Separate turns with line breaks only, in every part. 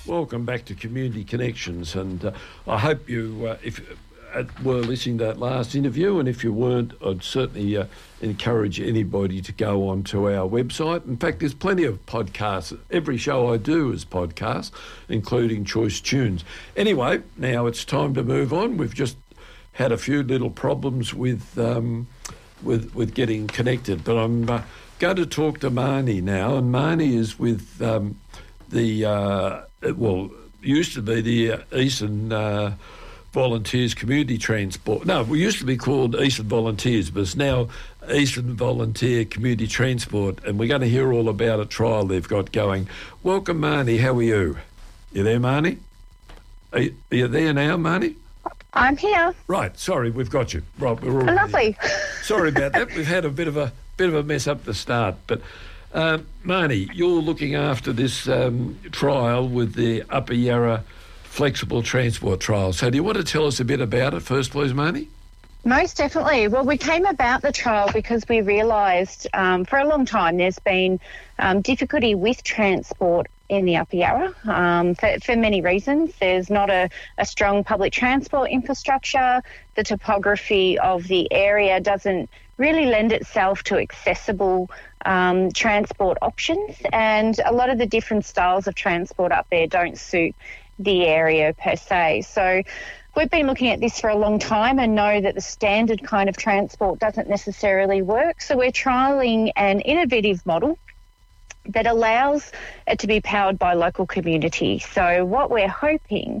Welcome back to Community Connections, and I hope you, if were listening to that last interview, and if you weren't, I'd certainly encourage anybody to go onto our website. In fact, there's plenty of podcasts. Every show I do is podcasts, including Choice Tunes. Anyway, now it's time to move on. We've just had a few little problems with getting connected, but I'm going to talk to Marnie now, and Marnie is with used to be the Eastern Volunteers Community Transport. No, we used to be called Eastern Volunteers, but it's now Eastern Volunteer Community Transport, and we're going to hear all about a trial they've got going. Welcome, Marnie. How are you? You there, Marnie? Are you there now, Marnie?
I'm here.
Right. Sorry, we've got you. Right, we're all
lovely.
Sorry about that. We've had a bit of a mess up the start, but. Marnie, you're looking after this trial with the Upper Yarra Flexible Transport Trial. So do you want to tell us a bit about it first, please, Marnie?
Most definitely. Well, we came about the trial because we realised for a long time there's been difficulty with transport in the Upper Yarra for many reasons. There's not a strong public transport infrastructure. The topography of the area doesn't really lend itself to accessible transport options, and a lot of the different styles of transport up there don't suit the area per se. So we've been looking at this for a long time and know that the standard kind of transport doesn't necessarily work. So we're trialling an innovative model that allows it to be powered by local community. So what we're hoping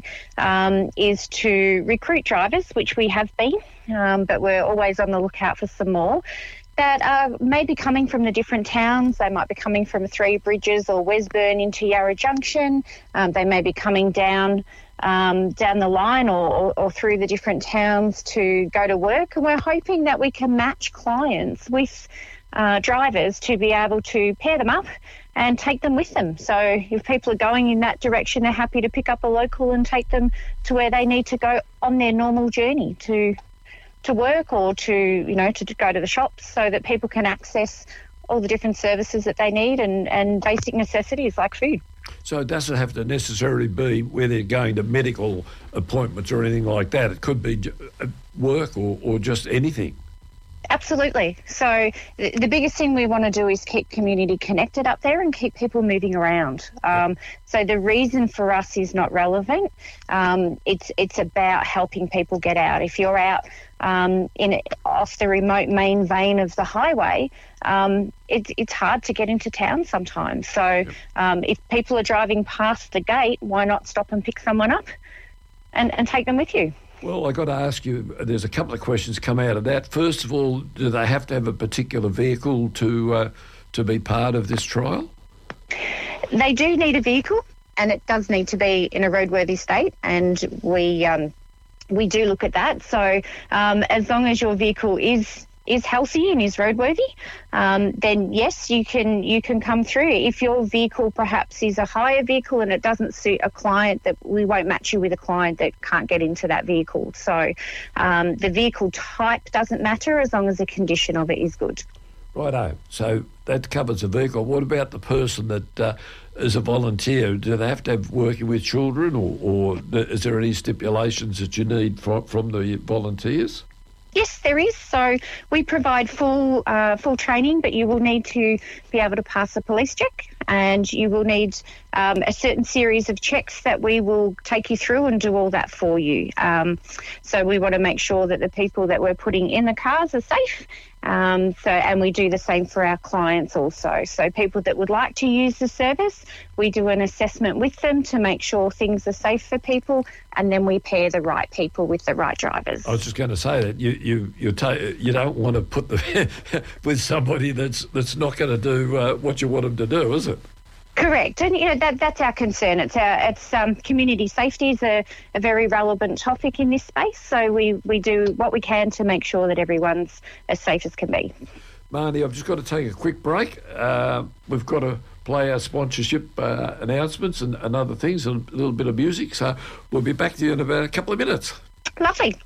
is to recruit drivers, which we have been, but we're always on the lookout for some more, that are maybe coming from the different towns. They might be coming from Three Bridges or Wesburn into Yarra Junction. They may be coming down the line or through the different towns to go to work. And we're hoping that we can match clients with drivers to be able to pair them up and take them with them. So if people are going in that direction, they're happy to pick up a local and take them to where they need to go on their normal journey to work or to go to the shops, so that people can access all the different services that they need and basic necessities like food.
So it doesn't have to necessarily be where they're going to medical appointments or anything like that. It could be work or just anything.
Absolutely. So the biggest thing we want to do is keep community connected up there and keep people moving around. So the reason for us is not relevant. It's about helping people get out. If you're out off the remote main vein of the highway, it's hard to get into town sometimes. So if people are driving past the gate, why not stop and pick someone up and take them with you?
Well, I've got to ask you, there's a couple of questions come out of that. First of all, do they have to have a particular vehicle to be part of this trial?
They do need a vehicle, and it does need to be in a roadworthy state, and we do look at that. So as long as your vehicle is healthy and is roadworthy, then yes, you can come through. If your vehicle perhaps is a hire vehicle and it doesn't suit a client, that we won't match you with a client that can't get into that vehicle. So the vehicle type doesn't matter as long as the condition of it is good.
Righto. So that covers the vehicle. What about the person that is a volunteer? Do they have to have working with children, or is there any stipulations that you need from the volunteers?
Yes, there is. So we provide full training, but you will need to be able to pass a police check, and you will need a certain series of checks that we will take you through and do all that for you. So we want to make sure that the people that we're putting in the cars are safe. And we do the same for our clients also. So people that would like to use the service, we do an assessment with them to make sure things are safe for people, and then we pair the right people with the right drivers.
I was just going to say that you don't want to put them with somebody that's not going to do what you want them to do, is it?
Correct, and that's our concern. It's community safety is a very relevant topic in this space. So we do what we can to make sure that everyone's as safe as can be.
Marnie, I've just got to take a quick break. We've got to play our sponsorship announcements and other things, and a little bit of music. So we'll be back to you in about a couple of minutes.
Lovely.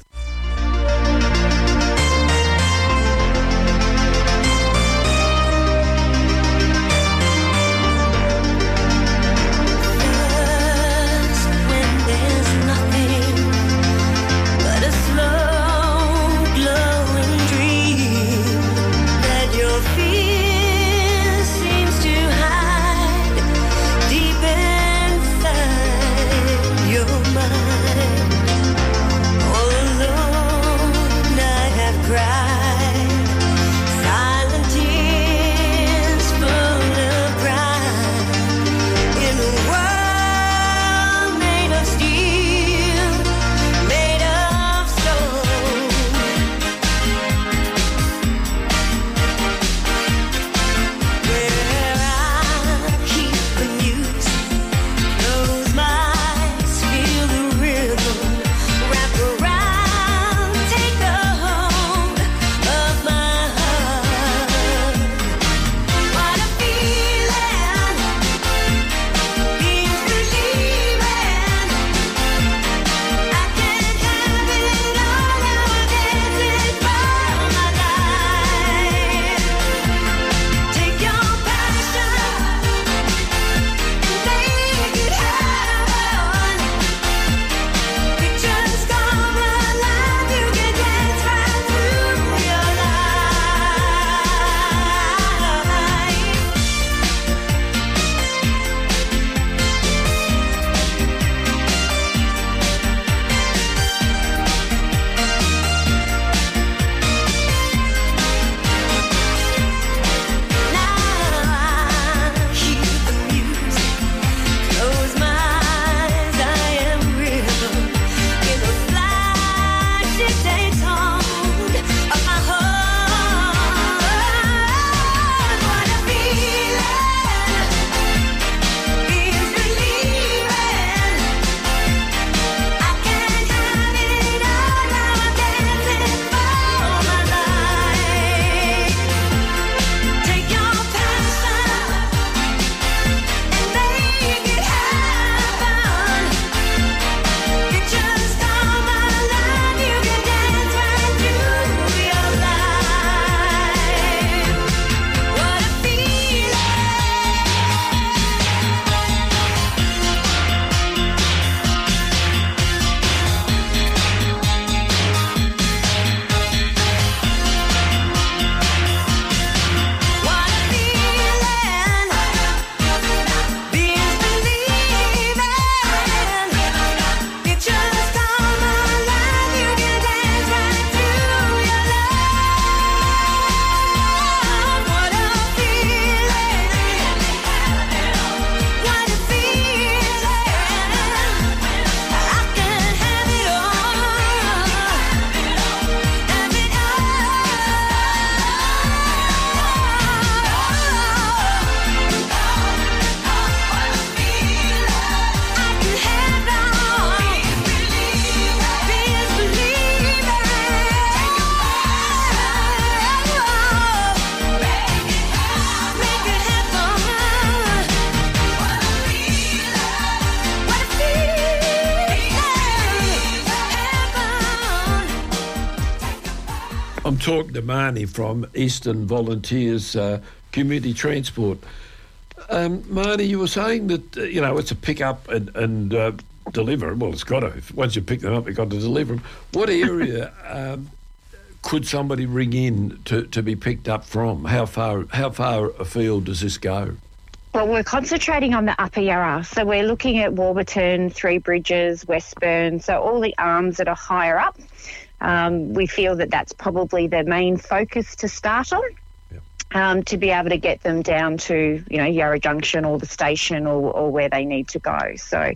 I'm talking to Marnie from Eastern Volunteers Community Transport. Marnie, you were saying that, it's a pick up and deliver. Well, it's got to. Once you pick them up, you've got to deliver them. What area could somebody ring in to be picked up from? How far afield does this go?
Well, we're concentrating on the Upper Yarra. So we're looking at Warburton, Three Bridges, Westburn, so all the arms that are higher up. We feel that that's probably the main focus to start on. To be able to get them down to, Yarra Junction or the station or where they need to go. So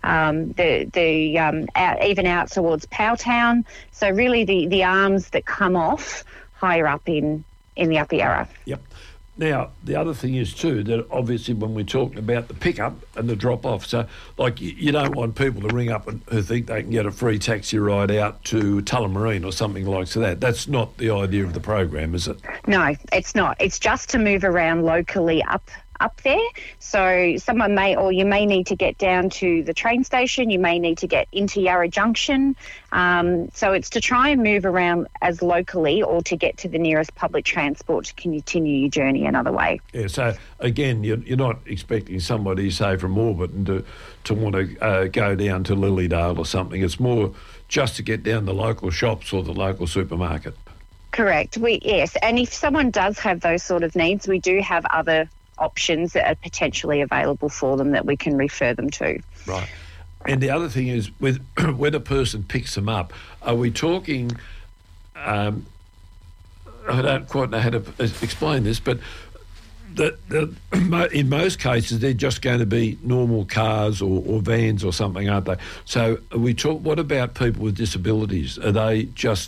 even out towards Powtown. So really the arms that come off higher up in the Upper Yarra.
Yep. Now, the other thing is too that obviously when we're talking about the pickup and the drop-off, so like you don't want people to ring up who think they can get a free taxi ride out to Tullamarine or something like that. That's not the idea of the program, is it?
No, it's not. It's just to move around locally up there. So you may need to get down to the train station, you may need to get into Yarra Junction. So it's to try and move around as locally or to get to the nearest public transport to continue your journey another way.
Yeah, so again, you're not expecting somebody, say, from Warburton to want to go down to Lilydale or something. It's more just to get down the local shops or the local supermarket.
Correct. Yes, and if someone does have those sort of needs, we do have other options that are potentially available for them that we can refer them to.
Right. And the other thing is, when a person picks them up, are we talking, I don't quite know how to explain this, but in most cases they're just going to be normal cars or vans or something, aren't they? So what about people with disabilities? Are they just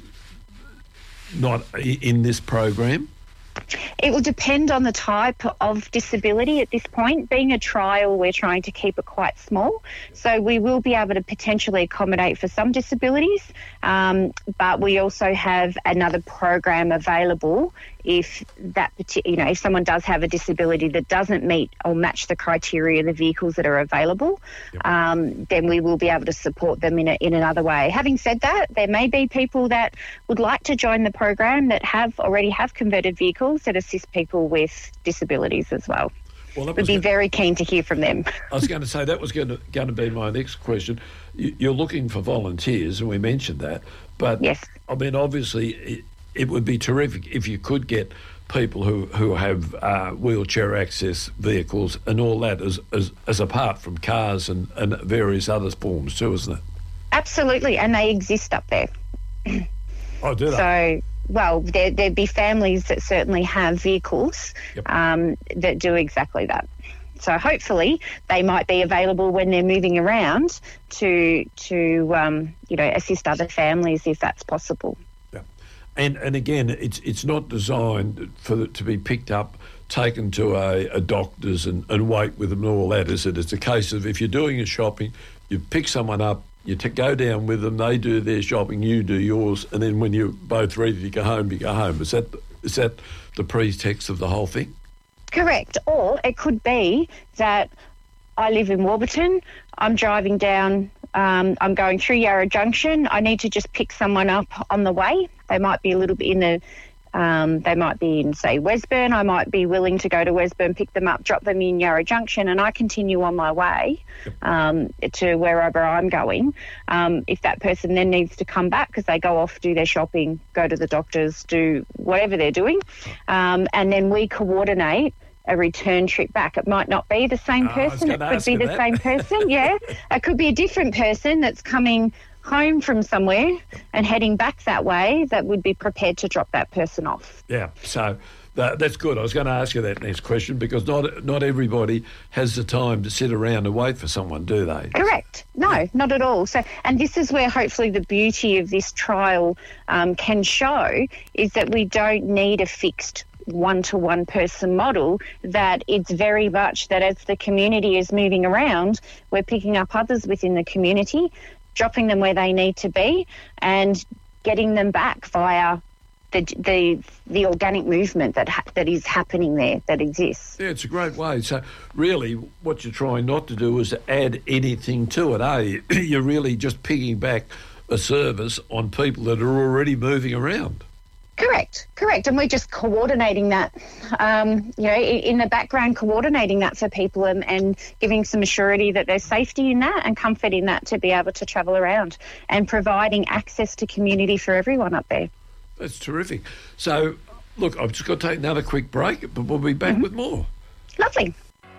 not in this program?
It will depend on the type of disability at this point. Being a trial, we're trying to keep it quite small. So we will be able to potentially accommodate for some disabilities, but we also have another program available if if someone does have a disability that doesn't meet or match the criteria of the vehicles that are available, then we will be able to support them in another way. Having said that, there may be people that would like to join the program that already have converted vehicles that assist people with disabilities as well. We'd be very keen to hear from them.
I was going to say that was going to be my next question. You're looking for volunteers, and we mentioned that, but
yes.
I mean, obviously it would be terrific if you could get people who have wheelchair access vehicles and all that as apart from cars and various other forms too, isn't it?
Absolutely, and they exist up there.
Oh, do they?
So, well, there'd be families that certainly have vehicles that do exactly that. So hopefully they might be available when they're moving around to assist other families if that's possible.
Yeah, and again, it's not designed to be picked up, taken to a doctor's and wait with them and all that, is it? It's a case of if you're doing your shopping, you pick someone up, you go down with them, they do their shopping, you do yours, and then when you're both ready to go home, you go home. Is that the pretext of the whole thing?
Correct. Or it could be that I live in Warburton, I'm driving down, I'm going through Yarra Junction, I need to just pick someone up on the way. They might be a little bit they might be in, say, Westburn. I might be willing to go to Westburn, pick them up, drop them in Yarra Junction, and I continue on my way to wherever I'm going. If that person then needs to come back because they go off, do their shopping, go to the doctors, do whatever they're doing, and then we coordinate a return trip back. It might not be the same person. It could be the same person, yeah. It could be a different person that's coming home from somewhere and heading back that way that would be prepared to drop that person off.
Yeah, so that's good. I was going to ask you that next question because not everybody has the time to sit around and wait for someone, do they?
Correct. No, not at all. So, and this is where hopefully the beauty of this trial can show is that we don't need a fixed one-to-one person model, that it's very much that as the community is moving around, we're picking up others within the community, dropping them where they need to be and getting them back via the organic movement that is happening there, that exists.
Yeah, it's a great way. So really what you're trying not to do is add anything to it, eh? You're really just picking back a service on people that are already moving around.
Correct. And we're just coordinating that, in the background, coordinating that for people and giving some assurity that there's safety in that and comfort in that to be able to travel around and providing access to community for everyone up there.
That's terrific. So, look, I've just got to take another quick break, but we'll be back with more.
Lovely.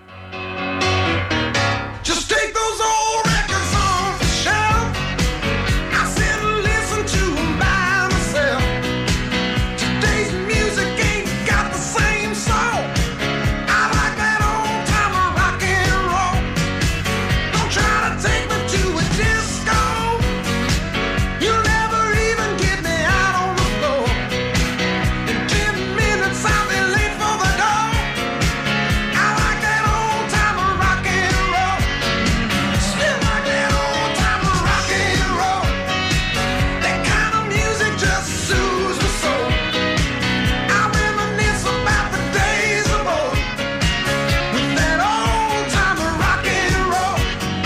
Just take those old records off the shelf. I sit and listen to them by myself. Today's music ain't got the same soul. I like that old time of rock and roll. Don't try to take me to a disco. You'll never even get me out on the floor. In 10 minutes I'll be late for the door. I like that old time of rock and roll. Still like that old time of rock and roll. That kind of music just soothes my soul. I reminisce about the days of old with that old time of rock and roll.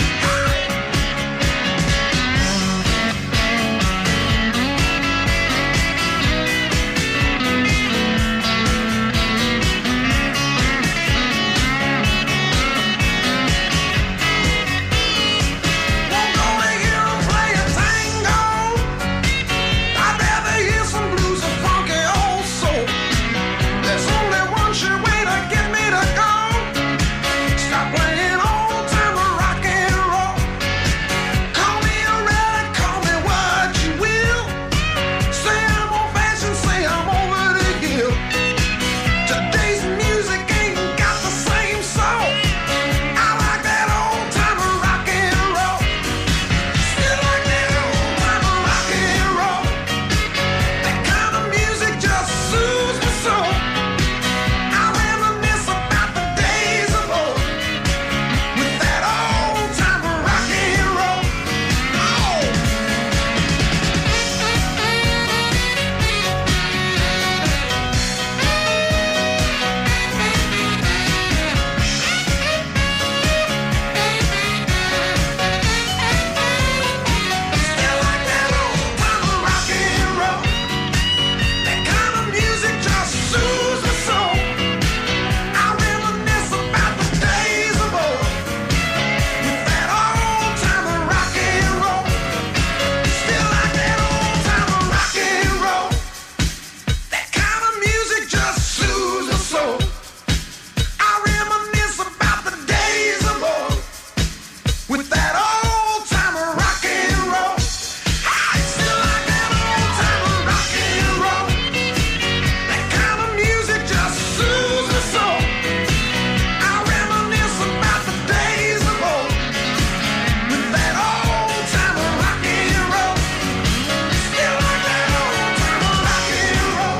Won't go to hear 'em play a tango. I'd rather hear some blues or funky old soul. There's only one sure way to get me to go. Stop playing old time of rock and roll. Call me a relic, call me what you will. Say I'm old fashioned, say I'm over the hill. Today's music ain't got the same soul. I like that old time of rock and roll. Still like that old time of rock and roll. That kind of music just soothes my soul. I reminisce about the days of old with that old time of rock and roll. Oh. Still like that old time of rock and roll. That kind of music just soothes my soul. I reminisce about the days of old with that old time of rock and roll. Still like that old time of rock and roll. That kind of music just soothes my soul. I reminisce about the days of old with that old time of rock and roll. I still like that old time of rock and roll. That kind of music just soothes my soul. I reminisce about the days of old with that old time of rock and roll. Still like that old time of rock and roll.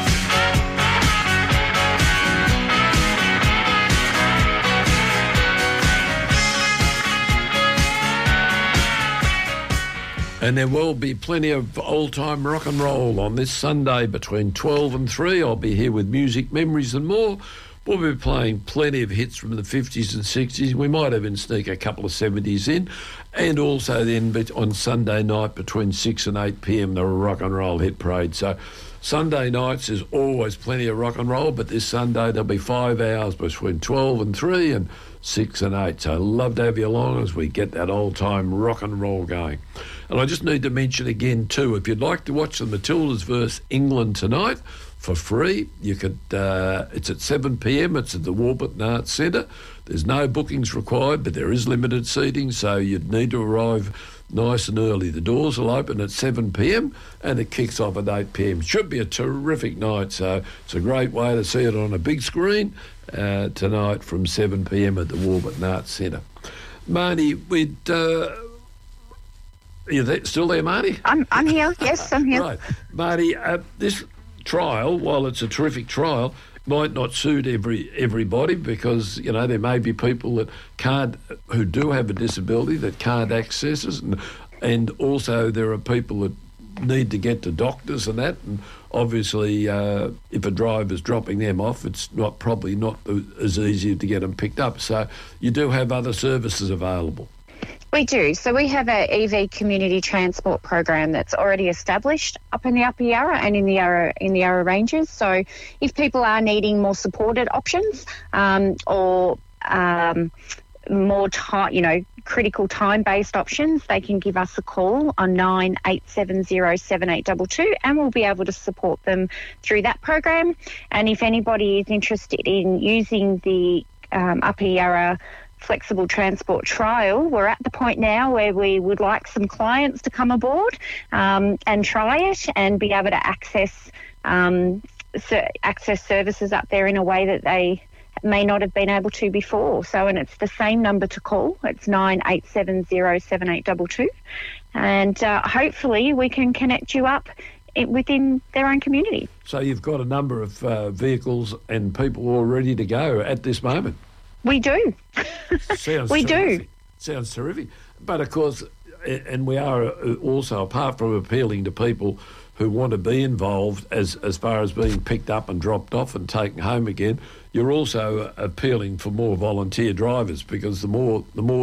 And there will be plenty of old-time rock and roll on this Sunday between 12 and 3. I'll be here with music, memories and more. We'll be playing plenty of hits from the 50s and 60s. We might even sneak a couple of 70s in. And also then on Sunday night between 6 and 8 p.m, the Rock and Roll Hit Parade. So Sunday nights there's always plenty of rock and roll, but this Sunday there'll be 5 hours between 12 and 3 and 6 and 8. So I'd love to have you along as we get that old-time rock and roll going. And I just need to mention again too, if you'd like to watch the Matildas versus England tonight for free, you could. It's at 7 p.m. It's at the Warburton Arts Centre. There's no bookings required, but there is limited seating, so you'd need to arrive nice and early. The doors will open at 7 p.m. and it kicks off at 8 p.m. Should be a terrific night, so it's a great way to see it on a big screen tonight from 7 p.m. at the Warburton Arts Centre. Marnie, are you still there, Marty?
I'm here. Yes, I'm here.
Right. Marty, this trial, while it's a terrific trial, might not suit everybody because, there may be people that who do have a disability that can't access it. And also there are people that need to get to doctors and that. And obviously, if a driver's dropping them off, it's probably not as easy to get them picked up. So you do have other services available.
We do. So we have a EV community transport program that's already established up in the Upper Yarra and in the Yarra Ranges. So if people are needing more supported options or more critical time-based options, they can give us a call on 98707822 and we'll be able to support them through that program. And if anybody is interested in using the Upper Yarra flexible transport trial, we're at the point now where we would like some clients to come aboard and try it and be able to access services up there in a way that they may not have been able to before. So, and it's the same number to call. It's 98707822, and hopefully we can connect you up within their own community.
So you've got a number of vehicles and people all ready to go at this moment.
We do.
We do. Sounds terrific. But of course, and we are also, apart from appealing to people who want to be involved as far as being picked up and dropped off and taken home again, you're also appealing for more volunteer drivers, because the more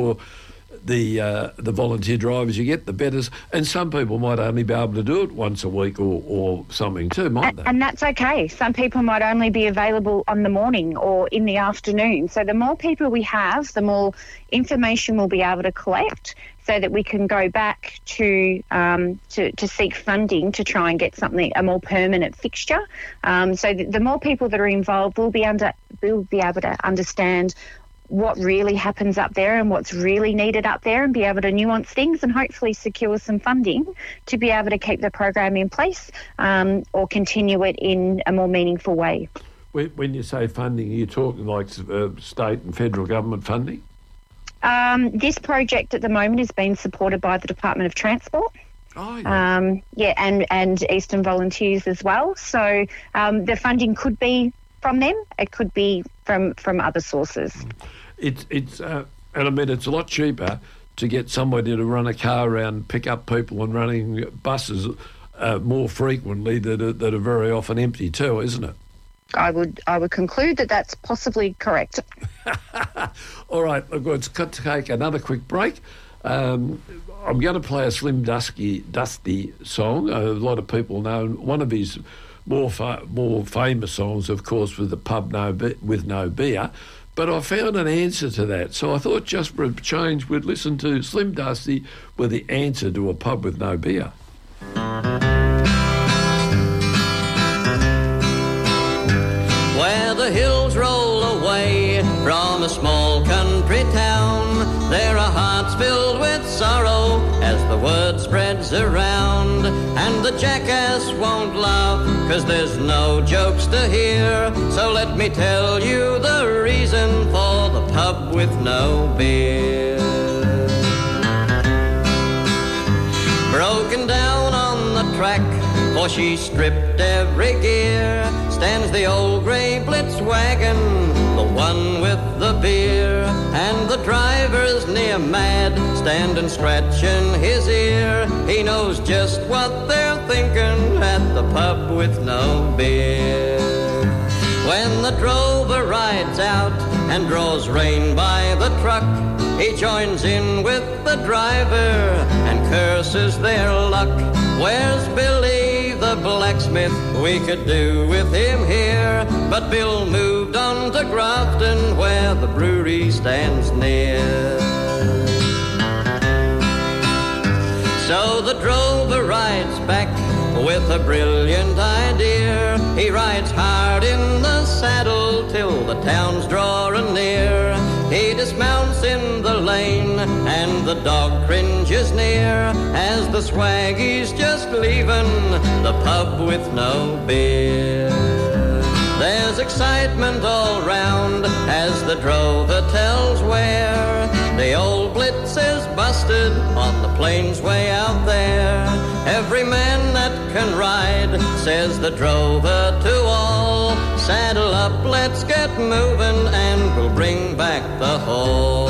the volunteer drivers you get, the better. And some people might only be able to do it once a week or something too, might they?
And that's okay. Some people might only be available on the morning or in the afternoon. So the more people we have, the more information we'll be able to collect, so that we can go back to seek funding to try and get a more permanent fixture. So the more people that are involved, we'll be able to understand what really happens up there and what's really needed up there, and be able to nuance things and hopefully secure some funding to be able to keep the program in place or continue it in a more meaningful way.
When you say funding, are you talking like state and federal government funding?
This project at the moment is being supported by the Department of Transport.
Oh, yeah.
And Eastern Volunteers as well. So the funding could be from them. It could be from other sources.
And I mean, it's a lot cheaper to get somebody to run a car around, pick up people, and running buses more frequently that are very often empty too, isn't it?
I would conclude that that's possibly correct.
All right, let's take another quick break. I'm going to play a Slim Dusty song. A lot of people know one of his more famous songs, of course, was The Pub with No Beer. But I found an answer to that, so I thought just for a change we'd listen to Slim Dusty with the answer to A Pub with No Beer.
Where the hills roll away from a small country town, there are hearts filled with sorrow as the word spreads around. And the jackass won't laugh, 'cause there's no jokes to hear. So let me tell you the reason for the pub with no beer. Broken down on the track, for she stripped every gear, stands the old grey Blitz wagon, the one with the beer. And the driver's near mad, standing scratching his ear. He knows just what they're thinking at the pub with no beer. When the drover rides out and draws rein by the truck, he joins in with the driver and curses their luck. Where's Billy the blacksmith? We could do with him here. But Bill moved on to Grafton, where the brewery stands near. So the drover rides back with a brilliant idea. He rides hard in the saddle till the town's drawing near. He dismounts in the lane and the dog cringes near as the swaggy's just leaving the pub with no beer. There's excitement all round as the drover tells where the old Blitz is busted on the plains way out there. Every man that can ride, says the drover to all, saddle up, let's get moving, and we'll bring back the whole.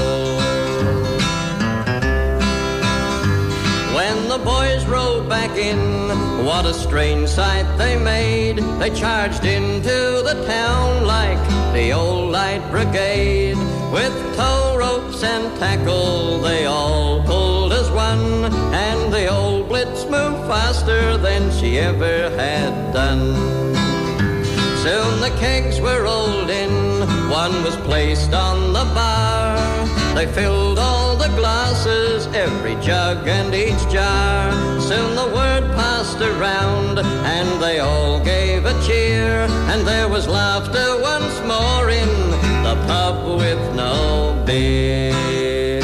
When the boys rode back in, what a strange sight they made. They charged into the town like the old light brigade. With tow ropes and tackle, they all pulled as one, and the old Blitz moved faster than she ever had done. Soon the kegs were rolled in, one was placed on the bar. They filled all the glasses, every jug and each jar. Soon the word passed around, and they all gave a cheer, and there was laughter once more in the pub with no beer.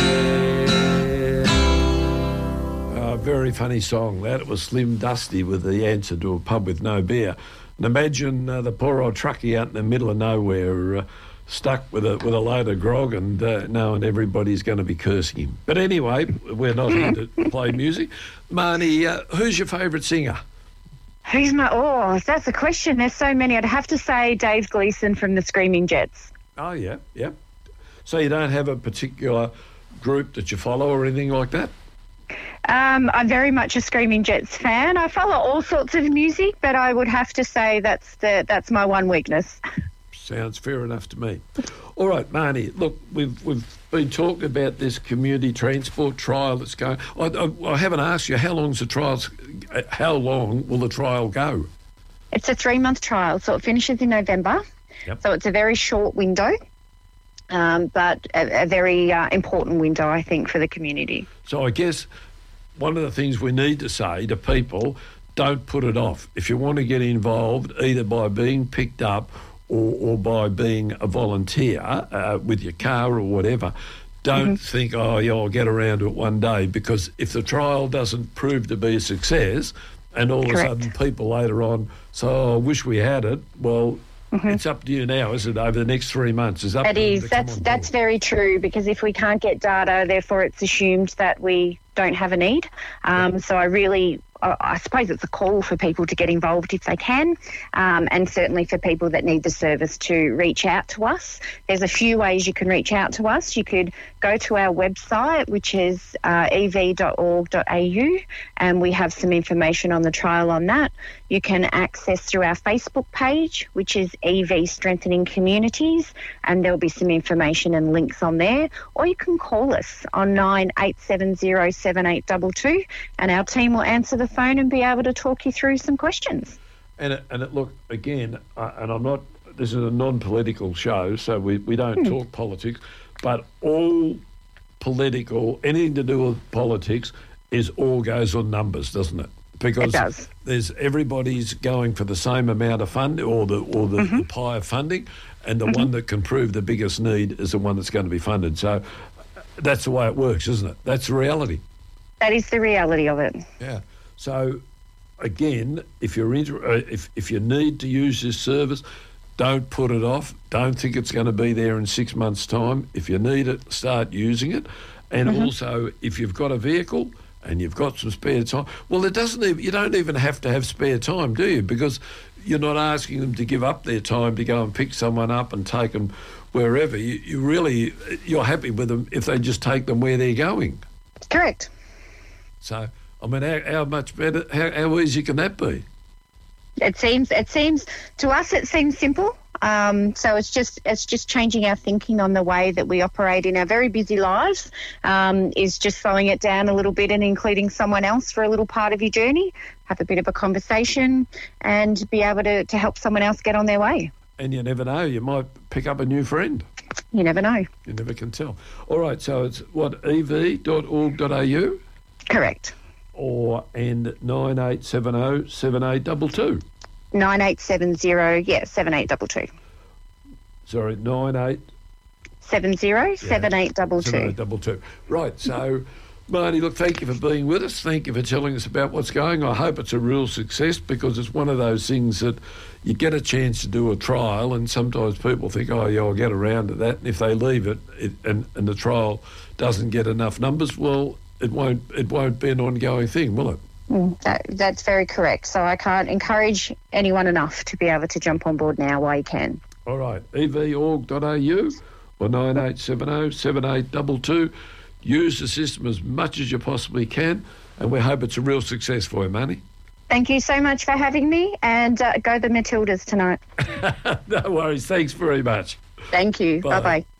Very funny song that. It was Slim Dusty with the answer to a pub with no beer. And imagine the poor old truckie out in the middle of nowhere, stuck with a load of grog, and knowing everybody's going to be cursing him. But anyway, we're not here to play music. Marnie, who's your favourite singer?
Who's my... Oh, that's a question. There's so many. I'd have to say Dave Gleeson from the Screaming Jets.
Oh, yeah. So you don't have a particular group that you follow or anything like that?
I'm very much a Screaming Jets fan. I follow all sorts of music, but I would have to say that's my one weakness.
Sounds fair enough to me. All right, Marnie, look, we've been talking about this community transport trial that's going. I haven't asked you, how long will the trial go?
It's a 3-month trial, so it finishes in November.
Yep.
So it's a very short window, but a very important window, I think, for the community.
So I guess one of the things we need to say to people, don't put it off. If you want to get involved, either by being picked up or by being a volunteer with your car or whatever, don't think, oh, yeah, I'll get around to it one day, because if the trial doesn't prove to be a success and all
Correct.
of a sudden people later on say, oh, I wish we had it, well, it's up to you now, is it, over the next 3 months? It's up
It
to them
is.
to come on
That's
board.
very true, because if we can't get data, therefore it's assumed that we don't have a need. So I suppose it's a call for people to get involved if they can, and certainly for people that need the service to reach out to us. There's a few ways you can reach out to us. You could go to our website, which is ev.org.au, and we have some information on the trial on that. You can access through our Facebook page, which is EV Strengthening Communities, and there'll be some information and links on there. Or you can call us on 9870 7822, and our team will answer the phone and be able to talk you through some questions.
And look, again, and I'm not, this is a non-political show, so we don't talk politics, but all political, anything to do with politics all goes on numbers, doesn't it? Because
It does.
everybody's going for the same amount of fund or the pie of funding, and the one that can prove the biggest need is the one that's going to be funded. So that's the way it works, isn't it? That's the reality.
That is the reality of it.
Yeah. So again, if you're if you need to use this service, don't put it off. Don't think it's going to be there in 6 months' time. If you need it, start using it. And also, if you've got a vehicle and you've got some spare time, well, you don't even have to have spare time, do you? Because you're not asking them to give up their time to go and pick someone up and take them wherever. You're happy with them if they just take them where they're going.
Correct.
So, I mean, how much better, how easy can that be?
It seems to us it seems simple. So it's just changing our thinking on the way that we operate in our very busy lives. Is just slowing it down a little bit and including someone else for a little part of your journey. Have a bit of a conversation and be able to help someone else get on their way.
And you never know, you might pick up a new friend.
You never know.
You never can tell. All right, so it's ev.org.au
Correct.
and 9870 7822.
9870 7822.
Sorry, 9870
7822.
7822. Right, so Marnie, look, thank you for being with us. Thank you for telling us about what's going on. I hope it's a real success, because it's one of those things that you get a chance to do a trial, and sometimes people think, oh, yeah, I'll get around to that. And if they leave it and the trial doesn't get enough numbers, well, it won't be an ongoing thing, will it?
That's very correct. So I can't encourage anyone enough to be able to jump on board now while you can.
All right, ev.org.au or 9870 7822. Use the system as much as you possibly can, and we hope it's a real success for you, Marnie.
Thank you so much for having me, and go the Matildas tonight.
No worries. Thanks very much.
Thank you.
Bye.
Bye-bye.